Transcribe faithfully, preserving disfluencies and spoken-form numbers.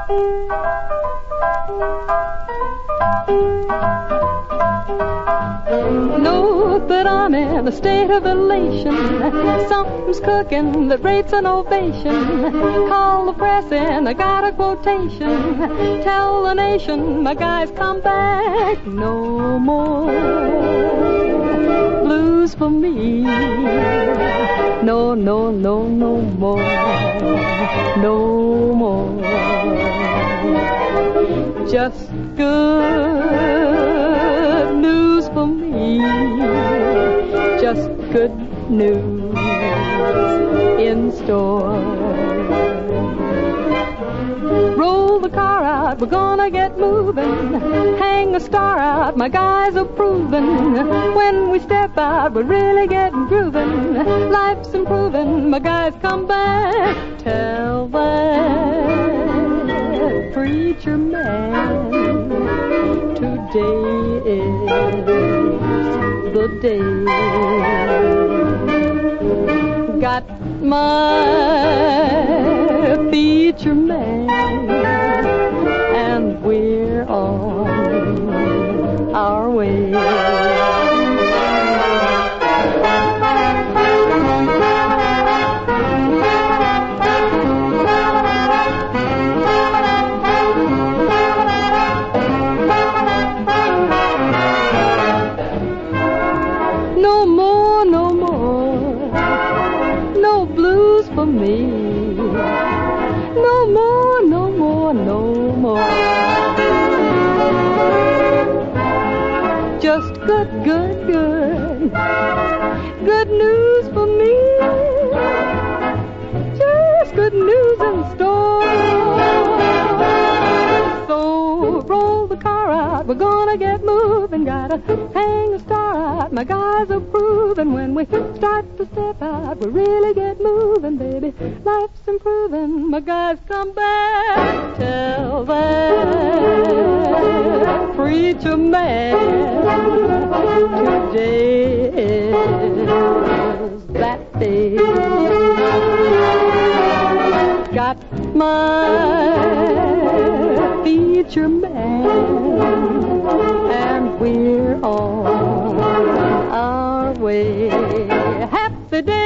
Know that I'm in a state of elation. Something's cooking that rates an ovation. Call the press and I got a quotation. Tell the nation my guys come back. No more blues for me. No, no, no, no more. No more. Just good news for me. Just good news in store. Roll the car out, we're gonna get moving. Hang a star out, my guys are proving. When we step out, we're really getting grooving. Life's improving, my guys come back. Tell that preacher man today is the day. Got my feature man, and we're on our way. No more, no more, no blues for me. No more, no more, no more. Just good, good, good. Good news for me. Just good news in store. So roll the car out, we're gonna get moving. Gotta hang a star out, my guys are proving. When we start to step out, we really get moving, baby. Life's improving, my guys come back. Tell that preacher man today is that day. Got my feature man, and we're on our way. Happy day.